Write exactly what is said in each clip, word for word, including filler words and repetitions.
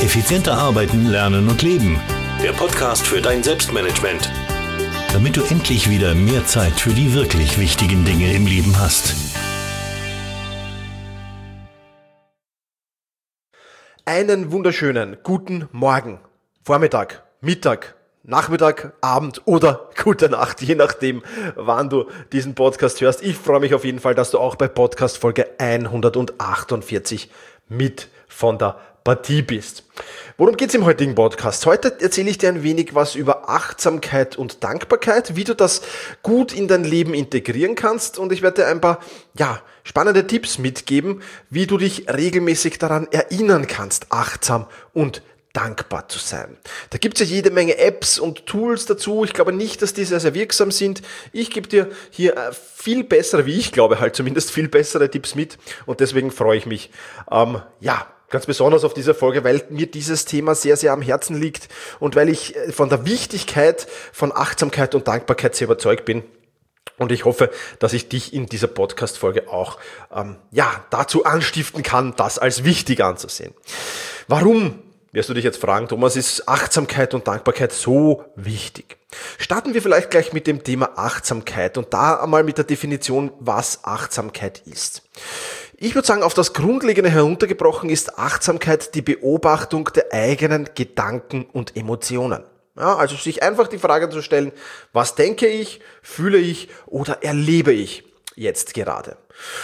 Effizienter arbeiten, lernen und leben. Der Podcast für dein Selbstmanagement. Damit du endlich wieder mehr Zeit für die wirklich wichtigen Dinge im Leben hast. Einen wunderschönen guten Morgen, Vormittag, Mittag, Nachmittag, Abend oder gute Nacht, je nachdem, wann du diesen Podcast hörst. Ich freue mich auf jeden Fall, dass du auch bei Podcast Folge hundertachtundvierzig mit von der Partie bist. Worum geht es im heutigen Podcast? Heute erzähle ich dir ein wenig was über Achtsamkeit und Dankbarkeit, wie du das gut in dein Leben integrieren kannst, und ich werde dir ein paar ja, spannende Tipps mitgeben, wie du dich regelmäßig daran erinnern kannst, achtsam und dankbar zu sein. Da gibt es ja jede Menge Apps und Tools dazu. Ich glaube nicht, dass die sehr, sehr wirksam sind. Ich gebe dir hier viel bessere, wie ich glaube halt zumindest, viel bessere Tipps mit, und deswegen freue ich mich, ähm, ja, ganz besonders auf diese Folge, weil mir dieses Thema sehr, sehr am Herzen liegt und weil ich von der Wichtigkeit von Achtsamkeit und Dankbarkeit sehr überzeugt bin. Und ich hoffe, dass ich dich in dieser Podcast-Folge auch ähm, ja, dazu anstiften kann, das als wichtig anzusehen. Warum, wirst du dich jetzt fragen, Thomas, ist Achtsamkeit und Dankbarkeit so wichtig? Starten wir vielleicht gleich mit dem Thema Achtsamkeit und da einmal mit der Definition, was Achtsamkeit ist. Ich würde sagen, auf das Grundlegende heruntergebrochen ist Achtsamkeit die Beobachtung der eigenen Gedanken und Emotionen. Ja, also sich einfach die Frage zu stellen, was denke ich, fühle ich oder erlebe ich jetzt gerade?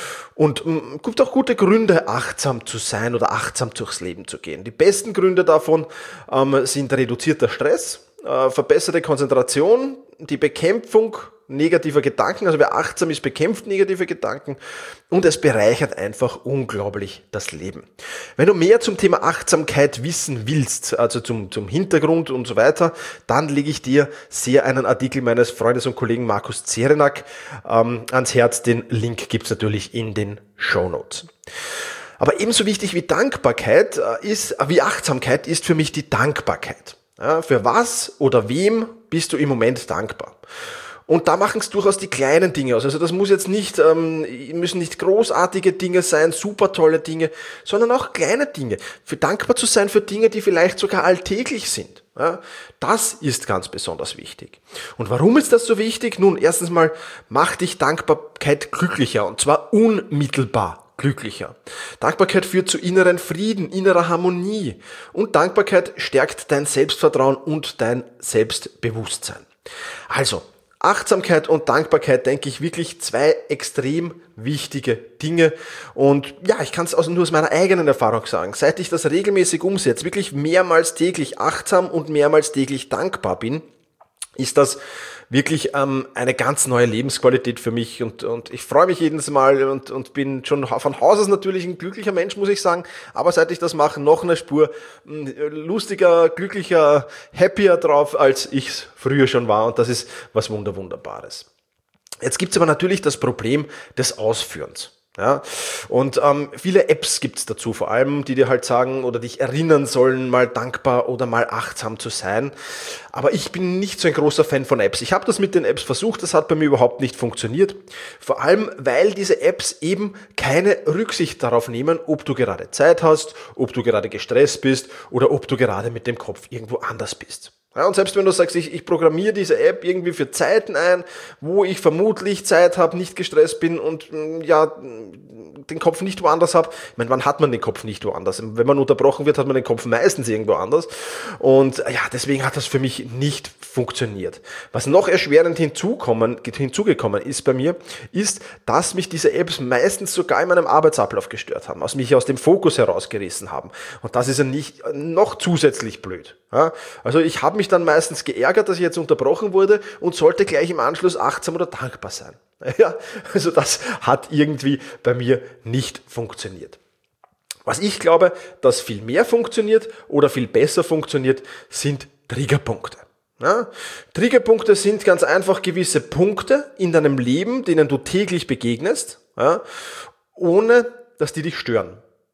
Und es gibt auch gute Gründe, achtsam zu sein oder achtsam durchs Leben zu gehen. Die besten Gründe davon ähm, sind reduzierter Stress, äh, verbesserte Konzentration, die Bekämpfung negativer Gedanken, also wer achtsam ist, bekämpft negative Gedanken, und es bereichert einfach unglaublich das Leben. Wenn du mehr zum Thema Achtsamkeit wissen willst, also zum, zum Hintergrund und so weiter, dann lege ich dir sehr einen Artikel meines Freundes und Kollegen Markus Zerenak ähm, ans Herz. Den Link gibt's natürlich in den Shownotes. Aber ebenso wichtig wie Dankbarkeit äh, ist, wie Achtsamkeit ist für mich die Dankbarkeit. Ja, für was oder wem bist du im Moment dankbar? Und da machen es durchaus die kleinen Dinge aus. Also das muss jetzt nicht, ähm, müssen nicht großartige Dinge sein, super tolle Dinge, sondern auch kleine Dinge. Für dankbar zu sein für Dinge, die vielleicht sogar alltäglich sind. Ja, das ist ganz besonders wichtig. Und warum ist das so wichtig? Nun, erstens mal macht dich Dankbarkeit glücklicher, und zwar unmittelbar glücklicher. Dankbarkeit führt zu inneren Frieden, innerer Harmonie, und Dankbarkeit stärkt dein Selbstvertrauen und dein Selbstbewusstsein. Also, Achtsamkeit und Dankbarkeit, denke ich, wirklich zwei extrem wichtige Dinge. Und ja, ich kann es also nur aus meiner eigenen Erfahrung sagen. Seit ich das regelmäßig umsetze, wirklich mehrmals täglich achtsam und mehrmals täglich dankbar bin, ist das wirklich ähm, eine ganz neue Lebensqualität für mich, und, und ich freue mich jedes Mal und, und bin schon von Haus aus natürlich ein glücklicher Mensch, muss ich sagen, aber seit ich das mache, noch eine Spur mh, lustiger, glücklicher, happier drauf, als ich es früher schon war, und das ist was Wunder, Wunderbares. Jetzt gibt's aber natürlich das Problem des Ausführens. Ja, und ähm, viele Apps gibt's dazu, vor allem, die dir halt sagen oder dich erinnern sollen, mal dankbar oder mal achtsam zu sein. Aber ich bin nicht so ein großer Fan von Apps. Ich habe das mit den Apps versucht, das hat bei mir überhaupt nicht funktioniert. Vor allem, weil diese Apps eben keine Rücksicht darauf nehmen, ob du gerade Zeit hast, ob du gerade gestresst bist oder ob du gerade mit dem Kopf irgendwo anders bist. Ja, und selbst wenn du sagst, ich, ich programmiere diese App irgendwie für Zeiten ein, wo ich vermutlich Zeit habe, nicht gestresst bin und ja den Kopf nicht woanders habe. Ich meine, wann hat man den Kopf nicht woanders? Wenn man unterbrochen wird, hat man den Kopf meistens irgendwo anders. Und ja, deswegen hat das für mich nicht funktioniert. Was noch erschwerend hinzukommen, hinzugekommen ist bei mir, ist, dass mich diese Apps meistens sogar in meinem Arbeitsablauf gestört haben, aus mich aus dem Fokus herausgerissen haben. Und das ist ja nicht noch zusätzlich blöd. Ja, also ich habe mich dann meistens geärgert, dass ich jetzt unterbrochen wurde, und sollte gleich im Anschluss achtsam oder dankbar sein. Ja, also das hat irgendwie bei mir nicht funktioniert. Was ich glaube, dass viel mehr funktioniert oder viel besser funktioniert, sind Triggerpunkte. Ja, Triggerpunkte sind ganz einfach gewisse Punkte in deinem Leben, denen du täglich begegnest, ja, ohne dass die dich stören.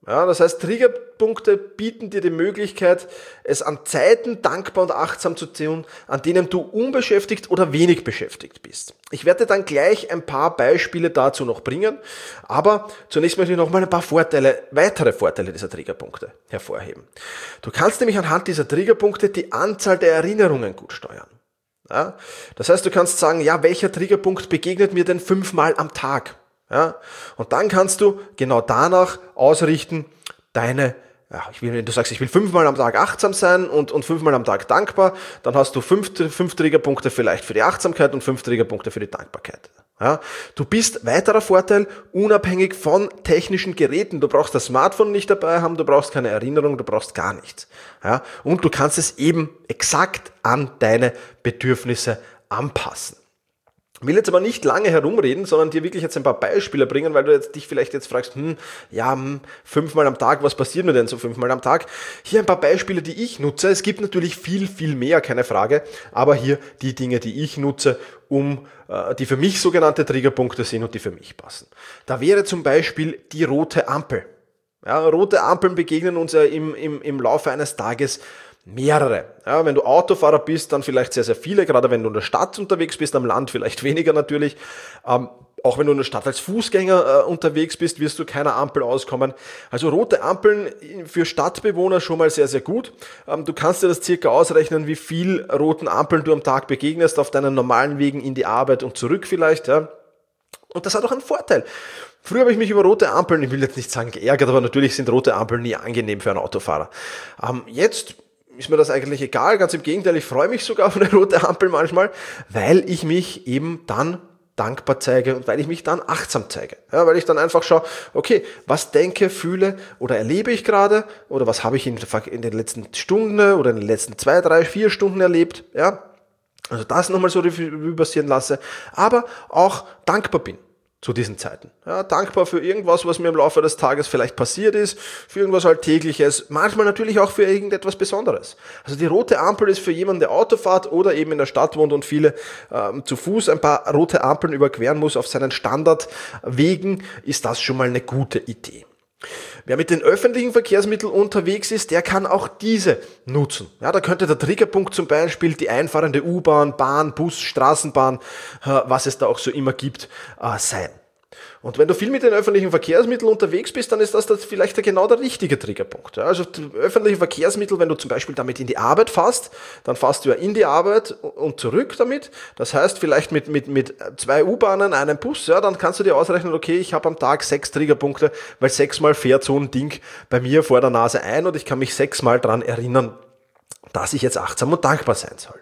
Ja, das heißt, Triggerpunkte bieten dir die Möglichkeit, es an Zeiten dankbar und achtsam zu tun, an denen du unbeschäftigt oder wenig beschäftigt bist. Ich werde dann gleich ein paar Beispiele dazu noch bringen, aber zunächst möchte ich noch mal ein paar Vorteile, weitere Vorteile dieser Triggerpunkte hervorheben. Du kannst nämlich anhand dieser Triggerpunkte die Anzahl der Erinnerungen gut steuern. Ja, das heißt, du kannst sagen, ja, welcher Triggerpunkt begegnet mir denn fünfmal am Tag? Ja, und dann kannst du genau danach ausrichten, deine, ja, ich will, wenn du sagst, ich will fünfmal am Tag achtsam sein und, und fünfmal am Tag dankbar, dann hast du fünf, fünf Triggerpunkte vielleicht für die Achtsamkeit und fünf Triggerpunkte für die Dankbarkeit. Ja, du bist, weiterer Vorteil, unabhängig von technischen Geräten. Du brauchst das Smartphone nicht dabei haben, du brauchst keine Erinnerung, du brauchst gar nichts. Ja, und du kannst es eben exakt an deine Bedürfnisse anpassen. Ich will jetzt aber nicht lange herumreden, sondern dir wirklich jetzt ein paar Beispiele bringen, weil du jetzt dich vielleicht jetzt fragst, hm, ja, hm, fünfmal am Tag, was passiert mir denn so fünfmal am Tag? Hier ein paar Beispiele, die ich nutze. Es gibt natürlich viel, viel mehr, keine Frage, aber hier die Dinge, die ich nutze, um äh, die für mich sogenannte Triggerpunkte sind und die für mich passen. Da wäre zum Beispiel die rote Ampel. Ja, rote Ampeln begegnen uns ja im, im, im Laufe eines Tages mehrere. Ja, wenn du Autofahrer bist, dann vielleicht sehr, sehr viele, gerade wenn du in der Stadt unterwegs bist, am Land vielleicht weniger natürlich. Ähm, auch wenn du in der Stadt als Fußgänger äh, unterwegs bist, wirst du keiner Ampel auskommen. Also rote Ampeln für Stadtbewohner schon mal sehr, sehr gut. Ähm, du kannst dir das circa ausrechnen, wie viel roten Ampeln du am Tag begegnest, auf deinen normalen Wegen in die Arbeit und zurück vielleicht. Ja. Und das hat auch einen Vorteil. Früher habe ich mich über rote Ampeln, ich will jetzt nicht sagen geärgert, aber natürlich sind rote Ampeln nie angenehm für einen Autofahrer. Ähm, jetzt ist mir das eigentlich egal, ganz im Gegenteil, ich freue mich sogar auf eine rote Ampel manchmal, weil ich mich eben dann dankbar zeige und weil ich mich dann achtsam zeige. Ja, weil ich dann einfach schaue, okay, was denke, fühle oder erlebe ich gerade oder was habe ich in, in den letzten Stunden oder in den letzten zwei, drei, vier Stunden erlebt, ja. Also das nochmal so Revue passieren lasse, aber auch dankbar bin zu diesen Zeiten. Ja, dankbar für irgendwas, was mir im Laufe des Tages vielleicht passiert ist, für irgendwas Alltägliches, manchmal natürlich auch für irgendetwas Besonderes. Also die rote Ampel ist für jemanden, der Auto fährt oder eben in der Stadt wohnt und viele ähm, zu Fuß ein paar rote Ampeln überqueren muss auf seinen Standardwegen, ist das schon mal eine gute Idee. Wer mit den öffentlichen Verkehrsmitteln unterwegs ist, der kann auch diese nutzen. Ja, da könnte der Triggerpunkt zum Beispiel die einfahrende U-Bahn, Bahn, Bus, Straßenbahn, was es da auch so immer gibt, sein. Und wenn du viel mit den öffentlichen Verkehrsmitteln unterwegs bist, dann ist das, das vielleicht genau der richtige Triggerpunkt. Ja, also öffentliche Verkehrsmittel, wenn du zum Beispiel damit in die Arbeit fährst, dann fährst du ja in die Arbeit und zurück damit. Das heißt, vielleicht mit, mit, mit zwei U-Bahnen, einem Bus, ja, dann kannst du dir ausrechnen, okay, ich habe am Tag sechs Triggerpunkte, weil sechsmal fährt so ein Ding bei mir vor der Nase ein und ich kann mich sechsmal dran erinnern, dass ich jetzt achtsam und dankbar sein soll.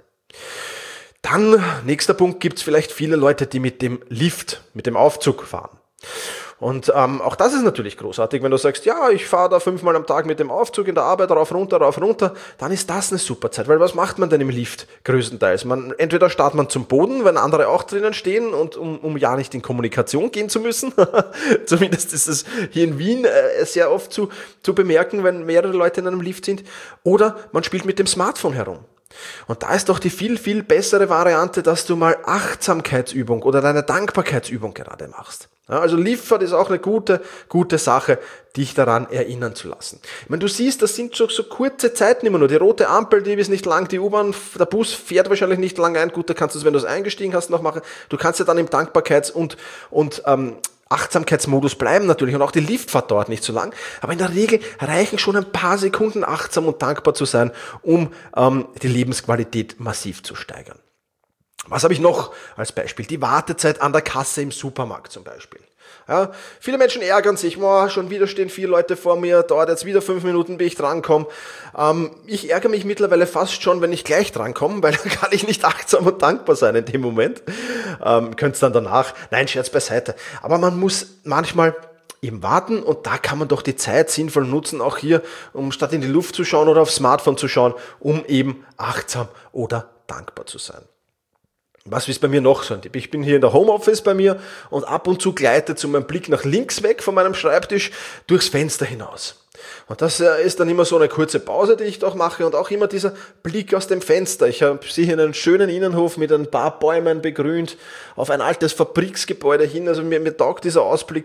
Dann, nächster Punkt, gibt's vielleicht viele Leute, die mit dem Lift, mit dem Aufzug fahren. Und ähm, auch das ist natürlich großartig, wenn du sagst, ja, ich fahre da fünfmal am Tag mit dem Aufzug in der Arbeit, rauf, runter, rauf, runter, dann ist das eine super Zeit, weil was macht man denn im Lift größtenteils? Man, entweder startet man zum Boden, wenn andere auch drinnen stehen und um, um ja nicht in Kommunikation gehen zu müssen, zumindest ist es hier in Wien äh, sehr oft zu, zu bemerken, wenn mehrere Leute in einem Lift sind, oder man spielt mit dem Smartphone herum. Und da ist doch die viel, viel bessere Variante, dass du mal Achtsamkeitsübung oder deine Dankbarkeitsübung gerade machst. Ja, also Liftfahrt ist auch eine gute, gute Sache, dich daran erinnern zu lassen. Ich meine, du siehst, das sind so, so kurze Zeiten immer nur. Die rote Ampel, die ist nicht lang, die U-Bahn, der Bus fährt wahrscheinlich nicht lang ein. Gut, da kannst du es, wenn du es eingestiegen hast, noch machen. Du kannst ja dann im Dankbarkeits- und, und ähm, Achtsamkeitsmodus bleiben natürlich und auch die Liftfahrt dauert nicht so lang, aber in der Regel reichen schon ein paar Sekunden achtsam und dankbar zu sein, um ähm, die Lebensqualität massiv zu steigern. Was habe ich noch als Beispiel? Die Wartezeit an der Kasse im Supermarkt zum Beispiel. Ja, viele Menschen ärgern sich, boah, schon wieder stehen vier Leute vor mir, dauert jetzt wieder fünf Minuten, bis ich drankomme. Ähm, ich ärgere mich mittlerweile fast schon, wenn ich gleich drankomme, weil dann kann ich nicht achtsam und dankbar sein in dem Moment. Ähm, könnt's dann danach, nein, Scherz beiseite. Aber man muss manchmal eben warten und da kann man doch die Zeit sinnvoll nutzen, auch hier, um statt in die Luft zu schauen oder aufs Smartphone zu schauen, um eben achtsam oder dankbar zu sein. Was ist bei mir noch so ein Tipp? Ich bin hier in der Homeoffice bei mir und ab und zu gleitet so mein Blick nach links weg von meinem Schreibtisch durchs Fenster hinaus. Und das ist dann immer so eine kurze Pause, die ich doch mache und auch immer dieser Blick aus dem Fenster. Ich sehe hier einen schönen Innenhof mit ein paar Bäumen begrünt auf ein altes Fabriksgebäude hin. Also mir, mir taugt dieser Ausblick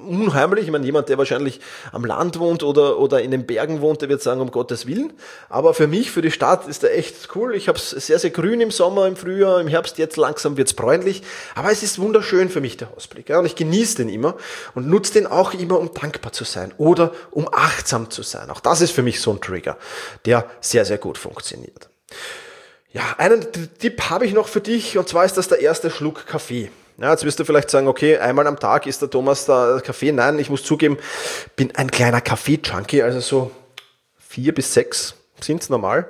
unheimlich. Ich meine, jemand, der wahrscheinlich am Land wohnt oder, oder in den Bergen wohnt, der wird sagen, um Gottes Willen. Aber für mich, für die Stadt ist der echt cool. Ich habe es sehr, sehr grün im Sommer, im Frühjahr, im Herbst, jetzt langsam wird's bräunlich. Aber es ist wunderschön für mich, der Ausblick. Ja, und ich genieße den immer und nutze den auch immer, um dankbar zu sein oder um achtsam zu sein. Auch das ist für mich so ein Trigger, der sehr, sehr gut funktioniert. Ja, einen Tipp habe ich noch für dich, und zwar ist das der erste Schluck Kaffee. Ja, jetzt wirst du vielleicht sagen, okay, einmal am Tag isst der Thomas da Kaffee. Nein, ich muss zugeben, bin ein kleiner Kaffee-Junkie, also so vier bis sechs sind's normal.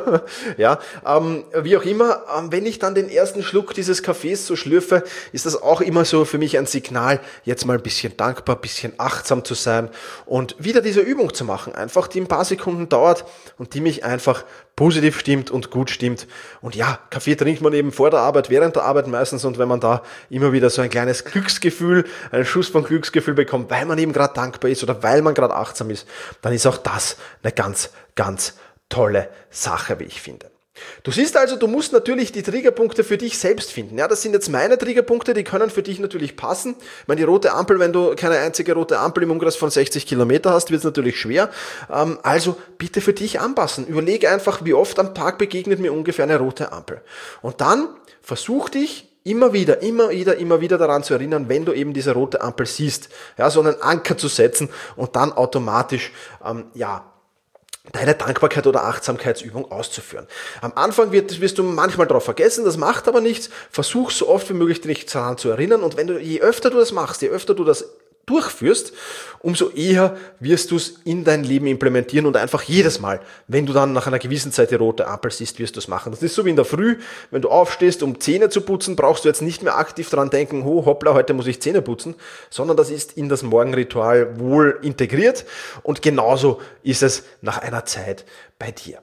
Ja, ähm, wie auch immer, ähm, wenn ich dann den ersten Schluck dieses Kaffees so schlürfe, ist das auch immer so für mich ein Signal, jetzt mal ein bisschen dankbar, ein bisschen achtsam zu sein und wieder diese Übung zu machen, einfach die ein paar Sekunden dauert und die mich einfach positiv stimmt und gut stimmt. Und ja, Kaffee trinkt man eben vor der Arbeit, während der Arbeit meistens, und wenn man da immer wieder so ein kleines Glücksgefühl, einen Schuss von Glücksgefühl bekommt, weil man eben gerade dankbar ist oder weil man gerade achtsam ist, dann ist auch das eine ganz, ganz tolle Sache, wie ich finde. Du siehst also, du musst natürlich die Triggerpunkte für dich selbst finden. Ja, das sind jetzt meine Triggerpunkte, die können für dich natürlich passen. Ich meine, die rote Ampel, wenn du keine einzige rote Ampel im Umkreis von sechzig Kilometer hast, wird es natürlich schwer. Also bitte für dich anpassen. Überlege einfach, wie oft am Tag begegnet mir ungefähr eine rote Ampel. Und dann versuch dich immer wieder, immer wieder, immer wieder daran zu erinnern, wenn du eben diese rote Ampel siehst, ja, so einen Anker zu setzen und dann automatisch, ähm, ja, deine Dankbarkeit oder Achtsamkeitsübung auszuführen. Am Anfang wird, wirst du manchmal darauf vergessen, das macht aber nichts. Versuch so oft wie möglich dich daran zu erinnern, und wenn du, je öfter du das machst, je öfter du das durchführst, umso eher wirst du es in dein Leben implementieren und einfach jedes Mal, wenn du dann nach einer gewissen Zeit die rote Ampel siehst, wirst du es machen. Das ist so wie in der Früh, wenn du aufstehst, um Zähne zu putzen, brauchst du jetzt nicht mehr aktiv dran denken, oh hoppla, heute muss ich Zähne putzen, sondern das ist in das Morgenritual wohl integriert, und genauso ist es nach einer Zeit bei dir.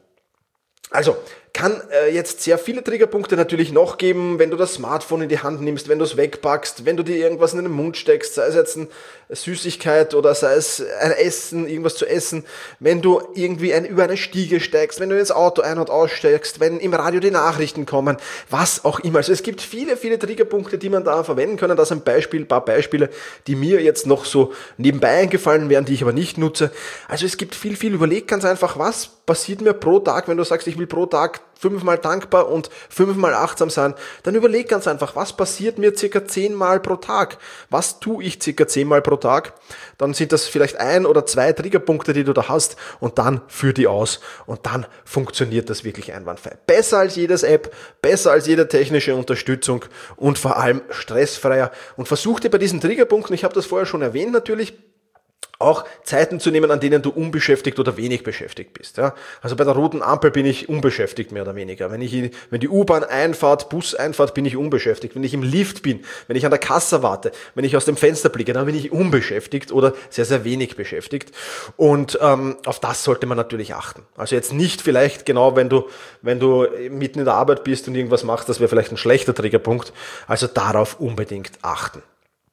Also, kann äh, jetzt sehr viele Triggerpunkte natürlich noch geben, wenn du das Smartphone in die Hand nimmst, wenn du es wegpackst, wenn du dir irgendwas in den Mund steckst, sei es jetzt eine Süßigkeit oder sei es ein Essen, irgendwas zu essen, wenn du irgendwie ein, über eine Stiege steigst, wenn du ins Auto ein- und aussteigst, wenn im Radio die Nachrichten kommen, was auch immer. Also es gibt viele, viele Triggerpunkte, die man da verwenden kann. Das ist ein Beispiel, ein paar Beispiele, die mir jetzt noch so nebenbei eingefallen wären, die ich aber nicht nutze. Also es gibt viel, viel. Überleg ganz einfach, was passiert mir pro Tag, wenn du sagst, ich will pro Tag fünfmal dankbar und fünfmal achtsam sein, dann überleg ganz einfach, was passiert mir circa zehnmal pro Tag? Was tue ich circa zehnmal pro Tag? Dann sind das vielleicht ein oder zwei Triggerpunkte, die du da hast, und dann führ die aus, und dann funktioniert das wirklich einwandfrei. Besser als jedes App, besser als jede technische Unterstützung und vor allem stressfreier. Und versuch dir bei diesen Triggerpunkten, ich habe das vorher schon erwähnt natürlich, auch Zeiten zu nehmen, an denen du unbeschäftigt oder wenig beschäftigt bist. Ja? Also bei der roten Ampel bin ich unbeschäftigt, mehr oder weniger. Wenn ich, wenn die U-Bahn einfahrt, Bus einfahrt, bin ich unbeschäftigt. Wenn ich im Lift bin, wenn ich an der Kasse warte, wenn ich aus dem Fenster blicke, dann bin ich unbeschäftigt oder sehr, sehr wenig beschäftigt. Und ähm, auf das sollte man natürlich achten. Also jetzt nicht vielleicht genau, wenn du, wenn du mitten in der Arbeit bist und irgendwas machst, das wäre vielleicht ein schlechter Triggerpunkt. Also darauf unbedingt achten.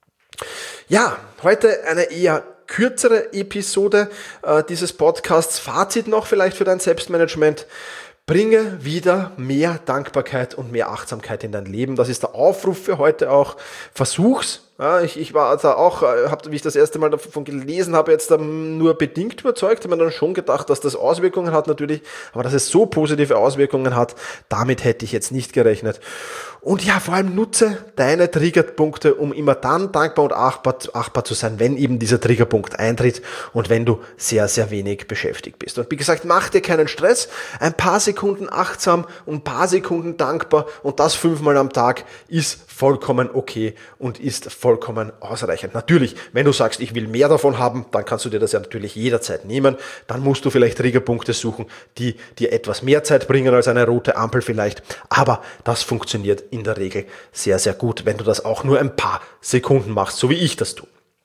Ja, heute eine eher kürzere Episode äh, dieses Podcasts. Fazit noch vielleicht für dein Selbstmanagement. Bringe wieder mehr Dankbarkeit und mehr Achtsamkeit in dein Leben. Das ist der Aufruf für heute auch. Versuch's. Ja, ich, ich war da auch, hab, wie ich das erste Mal davon gelesen habe, jetzt ähm, nur bedingt überzeugt, habe mir dann schon gedacht, dass das Auswirkungen hat natürlich, aber dass es so positive Auswirkungen hat, damit hätte ich jetzt nicht gerechnet. Und ja, vor allem nutze deine Triggerpunkte, um immer dann dankbar und achtbar, achtbar zu sein, wenn eben dieser Triggerpunkt eintritt und wenn du sehr, sehr wenig beschäftigt bist. Und wie gesagt, mach dir keinen Stress, ein paar Sekunden achtsam und ein paar Sekunden dankbar, und das fünfmal am Tag ist vollkommen okay und ist vollkommen ausreichend. Natürlich, wenn du sagst, ich will mehr davon haben, dann kannst du dir das ja natürlich jederzeit nehmen. Dann musst du vielleicht Triggerpunkte suchen, die dir etwas mehr Zeit bringen als eine rote Ampel vielleicht. Aber das funktioniert in der Regel sehr, sehr gut, wenn du das auch nur ein paar Sekunden machst, so wie ich das tue.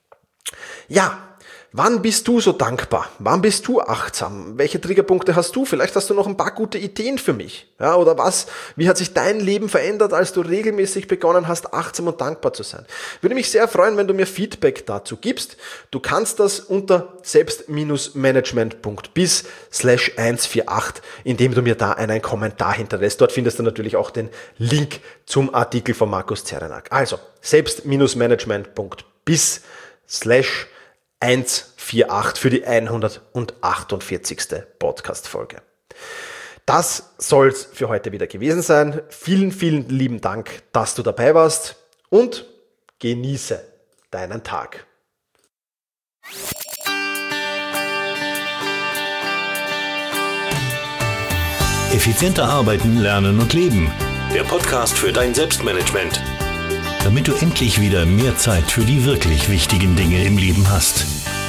Ja, wann bist du so dankbar? Wann bist du achtsam? Welche Triggerpunkte hast du? Vielleicht hast du noch ein paar gute Ideen für mich. Ja, oder was? Wie hat sich dein Leben verändert, als du regelmäßig begonnen hast, achtsam und dankbar zu sein? Würde mich sehr freuen, wenn du mir Feedback dazu gibst. Du kannst das unter selbst-management.biz slash eins vier acht, indem du mir da einen Kommentar hinterlässt. Dort findest du natürlich auch den Link zum Artikel von Markus Zerenak. Also selbst-management.biz slash hundertachtundsechzig für die hundertachtundvierzigste Podcast-Folge. Das soll's für heute wieder gewesen sein. Vielen, vielen lieben Dank, dass du dabei warst und genieße deinen Tag. Effizienter arbeiten, lernen und leben. Der Podcast für dein Selbstmanagement. Damit du endlich wieder mehr Zeit für die wirklich wichtigen Dinge im Leben hast.